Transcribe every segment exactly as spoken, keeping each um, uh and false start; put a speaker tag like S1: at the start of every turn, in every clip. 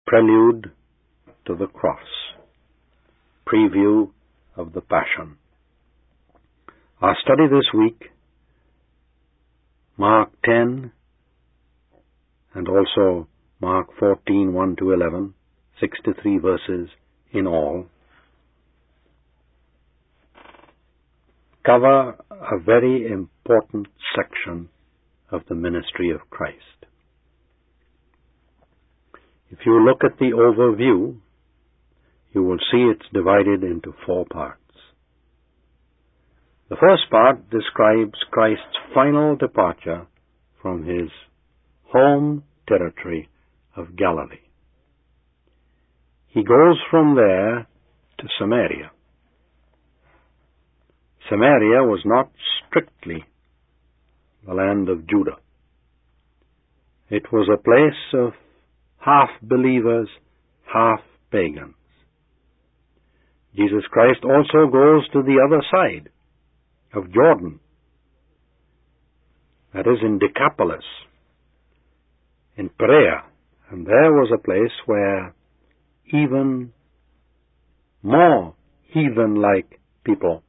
S1: Prelude to the Cross, preview of the Passion. Our study this week, Mark ten and also Mark fourteen, one to eleven, sixty-three verses in all, cover a very important section of the ministry of Christ. If you look at the overview, you will see it's divided into four parts. The first part describes Christ's final departure from his home territory of Galilee. He goes from there to Samaria. Samaria was not strictly the land of Judah. It was a place of half-believers, half-pagans. Jesus Christ also goes to the other side of Jordan, that is in Decapolis, in Perea, and there was a place where even more heathen-like people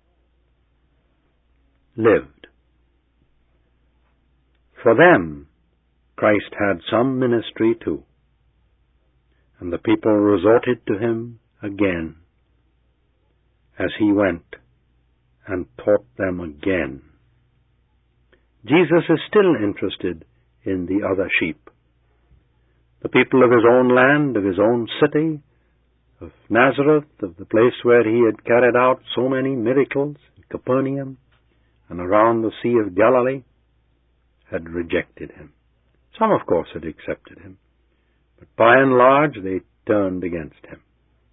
S1: lived. For them, Christ had some ministry too, and the people resorted to him again as he went and taught them again. Jesus is still interested in the other sheep, the people of his own land, of his own city, of Nazareth, of the place where he had carried out so many miracles, Capernaum, and around the Sea of Galilee, had rejected him. Some, of course, had accepted him, but by and large they turned against him.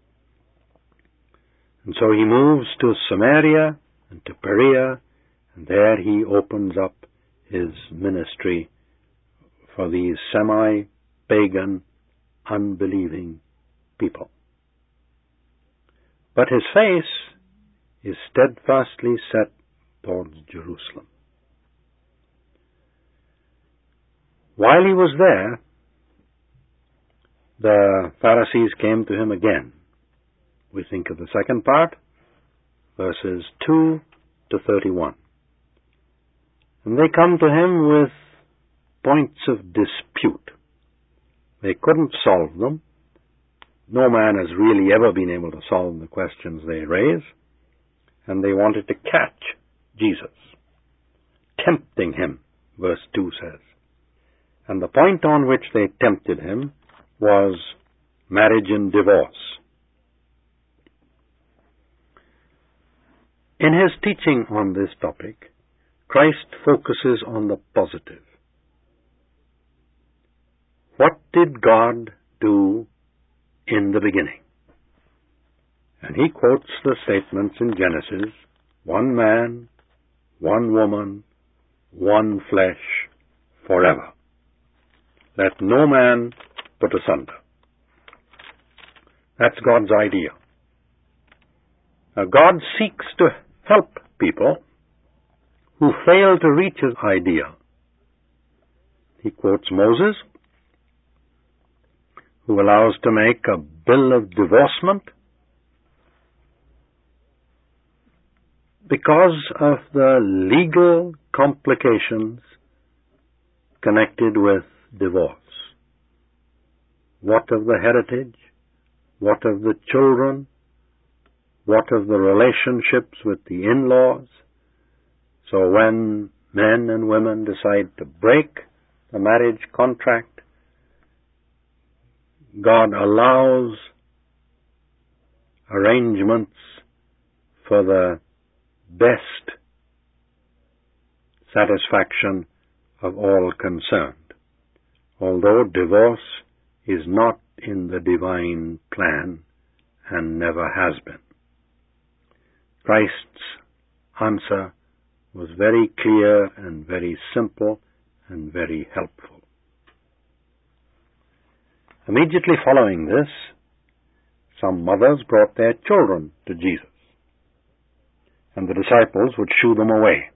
S1: And so he moves to Samaria and to Perea, and there he opens up his ministry for these semi-pagan, unbelieving people. But his face is steadfastly set towards Jerusalem. While he was there, the Pharisees came to him again. We think of the second part, verses two to thirty-one. And they come to him with points of dispute. They couldn't solve them. No man has really ever been able to solve the questions they raise. And they wanted to catch Jesus, tempting him, verse two says. And the point on which they tempted him was marriage and divorce. In his teaching on this topic, Christ focuses on the positive. What did God do in the beginning? And he quotes the statements in Genesis, one man, one woman, one flesh, forever. Let no man put asunder. That's God's idea. Now, God seeks to help people who fail to reach his idea. He quotes Moses, who allows to make a bill of divorcement because of the legal complications connected with divorce. What of the heritage? What of the children? What of the relationships with the in-laws? So when men and women decide to break the marriage contract, God allows arrangements for the best satisfaction of all concerned, although divorce is not in the divine plan and never has been. Christ's answer was very clear and very simple and very helpful. Immediately following this, some mothers brought their children to Jesus, and the disciples would shoo them away.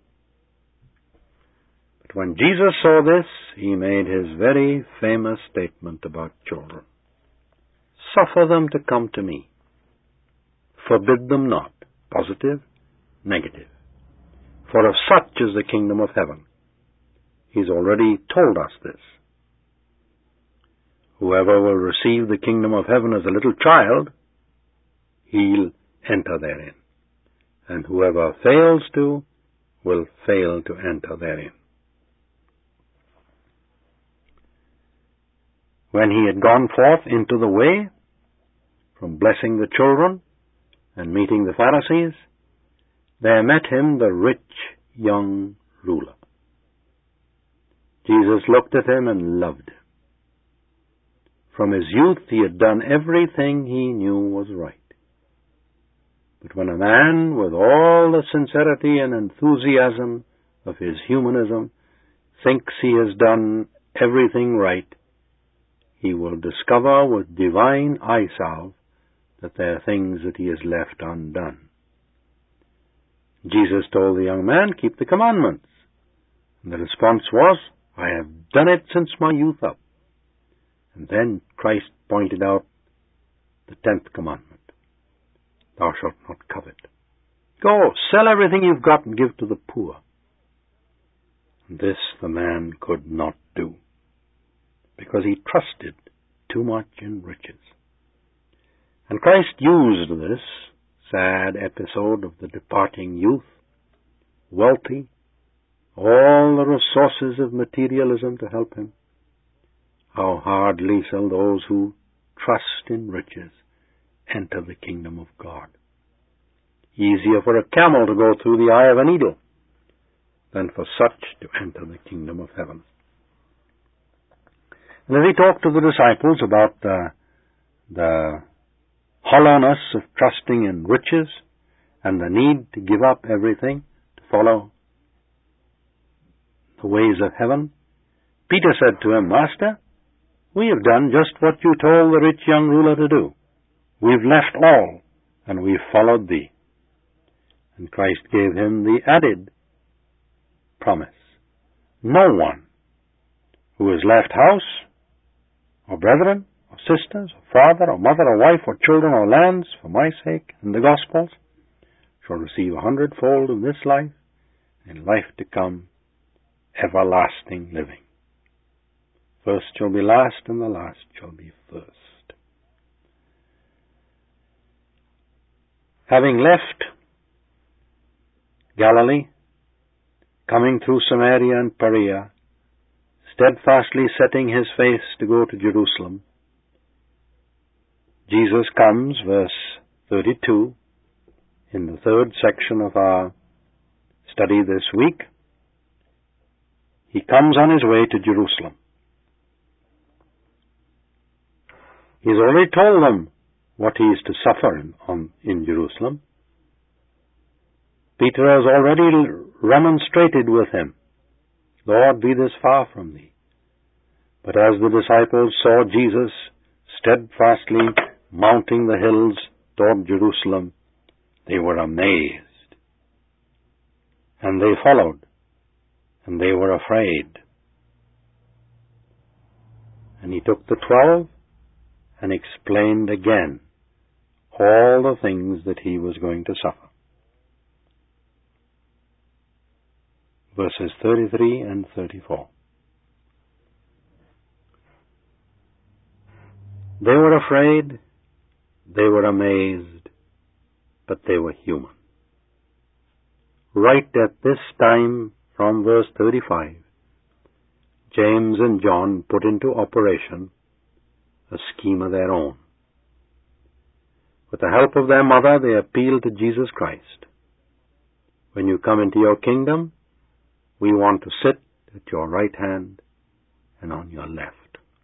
S1: But when Jesus saw this, he made his very famous statement about children. suffer them to come to me. Forbid them not. Positive, negative. For of such is the kingdom of heaven. He's already told us this. Whoever will receive the kingdom of heaven as a little child, he'll enter therein. And whoever fails to, will fail to enter therein. When he had gone forth into the way, from blessing the children and meeting the Pharisees, there met him the rich young ruler. Jesus looked at him and loved him. From his youth he had done everything he knew was right. But when a man, with all the sincerity and enthusiasm of his humanism, thinks he has done everything right, he will discover with divine eye-salve that there are things that he has left undone. Jesus told the young man, keep the commandments. And the response was, I have done it since my youth up. And then Christ pointed out the tenth commandment. Thou shalt not covet. Go, sell everything you've got and give to the poor. And this the man could not do, because he trusted too much in riches. And Christ used this sad episode of the departing youth, wealthy, all the resources of materialism to help him. How hardly shall those who trust in riches enter the kingdom of God. Easier for a camel to go through the eye of a needle than for such to enter the kingdom of heaven. And as he talked to the disciples about the, the hollowness of trusting in riches and the need to give up everything to follow the ways of heaven, Peter said to him, Master, we have done just what you told the rich young ruler to do. We've left all, and we've followed thee. And Christ gave him the added promise. No one who has left house, or brethren, or sisters, or father, or mother, or wife, or children, or lands, for my sake and the gospel's, shall receive a hundredfold in this life, and in life to come, everlasting living. First shall be last, and the last shall be first. Having left Galilee, coming through Samaria and Perea, steadfastly setting his face to go to Jerusalem, Jesus comes, verse thirty-two, in the third section of our study this week. He comes on his way to Jerusalem. He's already told them what he is to suffer in, on, in Jerusalem. Peter has already remonstrated with him, Lord, be this far from thee. But as the disciples saw Jesus steadfastly mounting the hills toward Jerusalem, they were amazed. And they followed, and they were afraid. And he took the twelve and explained again all the things that he was going to suffer. Verses thirty-three and thirty-four. They were afraid, they were amazed, but they were human. Right at this time, from verse thirty-five, James and John put into operation a scheme of their own. With the help of their mother, they appealed to Jesus Christ. When you come into your kingdom, we want to sit at your right hand and on your left.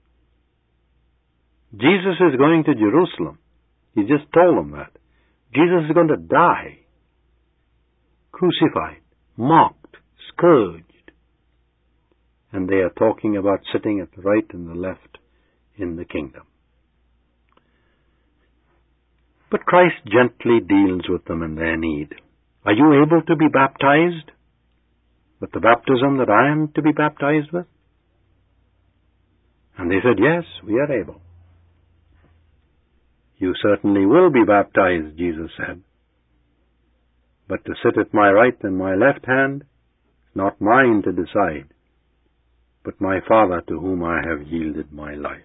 S1: Jesus is going to Jerusalem. He just told them that. Jesus is going to die, crucified, mocked, scourged. And they are talking about sitting at the right and the left in the kingdom. But Christ gently deals with them in their need. Are you able to be baptized with the baptism that I am to be baptized with? And they said, yes, we are able. You certainly will be baptized, Jesus said. But to sit at my right and my left hand, not mine to decide, but my Father to whom I have yielded my life.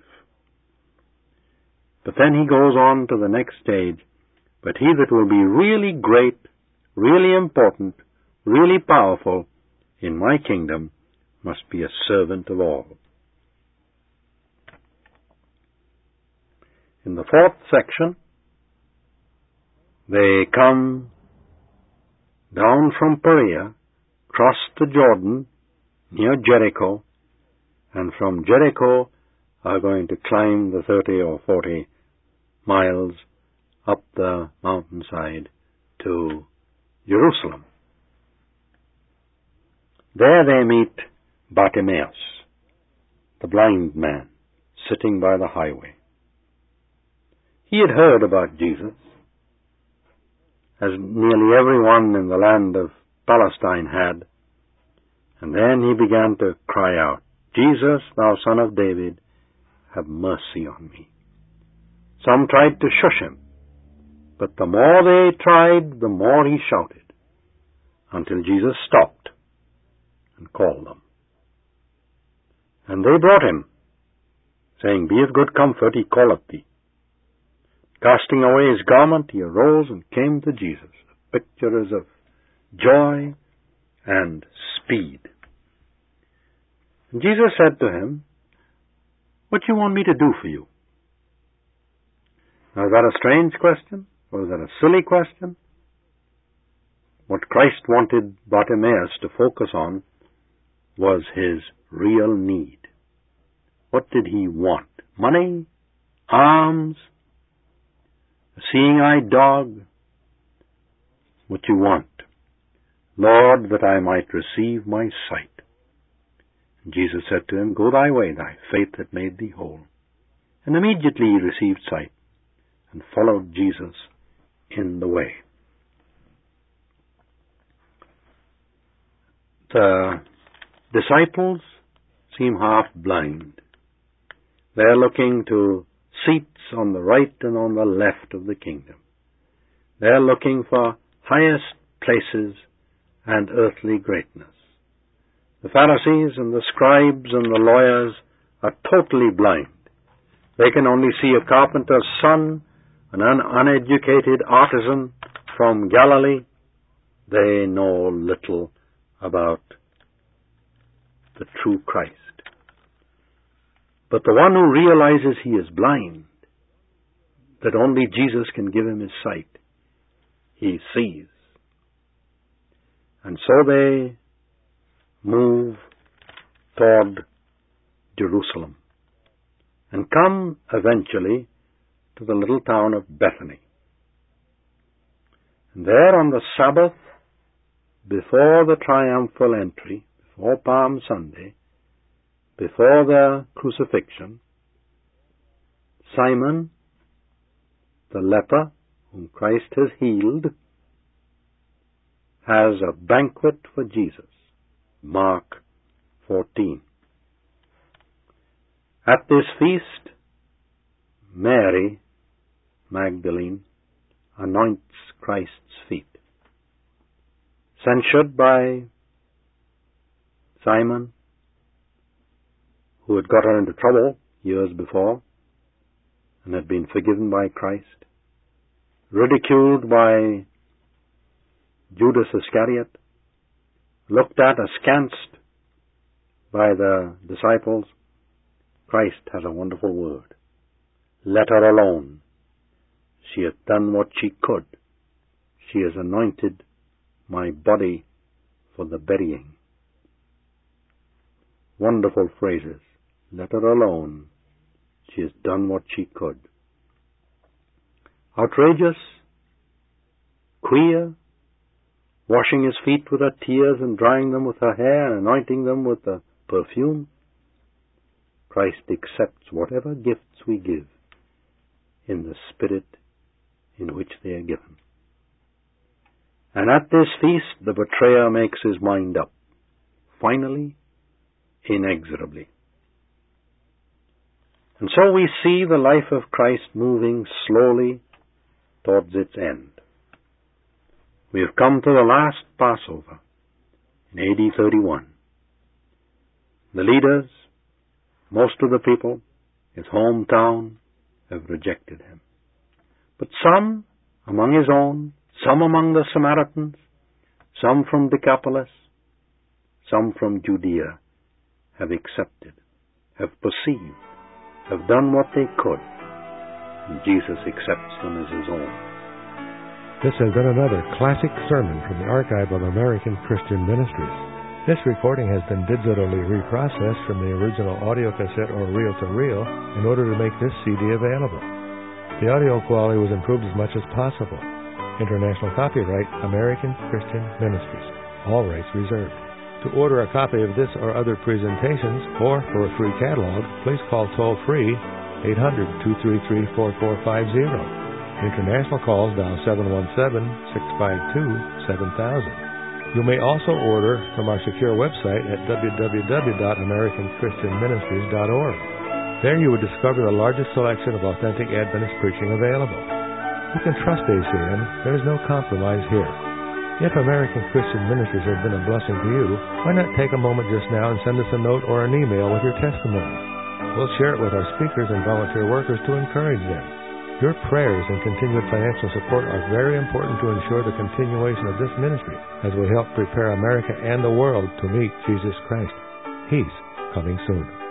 S1: But then he goes on to the next stage. But he that will be really great, really important, really powerful in my kingdom must be a servant of all. In the fourth section, they come down from Perea, cross the Jordan near Jericho, and from Jericho are going to climb the thirty or forty miles up the mountainside to Jerusalem. There they meet Bartimaeus, the blind man, sitting by the highway. He had heard about Jesus, as nearly everyone in the land of Palestine had, and then he began to cry out, "Jesus, thou Son of David, have mercy on me." Some tried to shush him, but the more they tried, the more he shouted, until Jesus stopped and called them. And they brought him, saying, "Be of good comfort, he calleth thee." Casting away his garment, he arose and came to Jesus. The picture is of joy and speed. And Jesus said to him, "What do you want me to do for you?" Now, is that a strange question? Or is that a silly question? What Christ wanted Bartimaeus to focus on was his real need. What did he want? Money? Alms? A seeing-eyed dog? What you want? "Lord, that I might receive my sight." And Jesus said to him, "Go thy way, thy faith hath made thee whole." And immediately he received sight and followed Jesus in the way. The disciples seem half blind. They're looking to seats on the right and on the left of the kingdom. They're looking for highest places and earthly greatness. The Pharisees and the scribes and the lawyers are totally blind. They can only see a carpenter's son, an un- uneducated artisan from Galilee. They know little about the true Christ. But the one who realizes he is blind, that only Jesus can give him his sight, he sees. And so they move toward Jerusalem and come eventually to the little town of Bethany. And there on the Sabbath, before the triumphal entry, before Palm Sunday, before the crucifixion, Simon, the leper, whom Christ has healed, has a banquet for Jesus. Mark fourteen. At this feast, Mary Magdalene anoints Christ's feet. Censured by Simon, who had got her into trouble years before and had been forgiven by Christ, ridiculed by Judas Iscariot, looked at askance by the disciples, Christ has a wonderful word. Let her alone. She hath done what she could. She has anointed my body for the burying. Wonderful phrases. Let her alone. She has done what she could. Outrageous, queer, washing his feet with her tears and drying them with her hair and anointing them with the perfume. Christ accepts whatever gifts we give in the spirit in which they are given. And at this feast, the betrayer makes his mind up, finally, inexorably. And so we see the life of Christ moving slowly towards its end. We have come to the last Passover in A D thirty-one. The leaders, most of the people, his hometown, have rejected him. But some among his own, some among the Samaritans, some from Decapolis, some from Judea, have accepted, have perceived, have done what they could, and Jesus accepts them as his own.
S2: This has been another classic sermon from the Archive of American Christian Ministries. This recording has been digitally reprocessed from the original audio cassette or reel-to-reel in order to make this C D available. The audio quality was improved as much as possible. International copyright, American Christian Ministries. All rights reserved. To order a copy of this or other presentations, or for a free catalog, please call toll-free eight hundred, two three three, four four five zero. International calls dial seven one seven, six five two, seven thousand. You may also order from our secure website at w w w dot american christian ministries dot org. There you will discover the largest selection of authentic Adventist preaching available. You can trust A C M. There is no compromise here. If American Christian Ministries has been a blessing to you, why not take a moment just now and send us a note or an email with your testimony? We'll share it with our speakers and volunteer workers to encourage them. Your prayers and continued financial support are very important to ensure the continuation of this ministry as we help prepare America and the world to meet Jesus Christ. He's coming soon.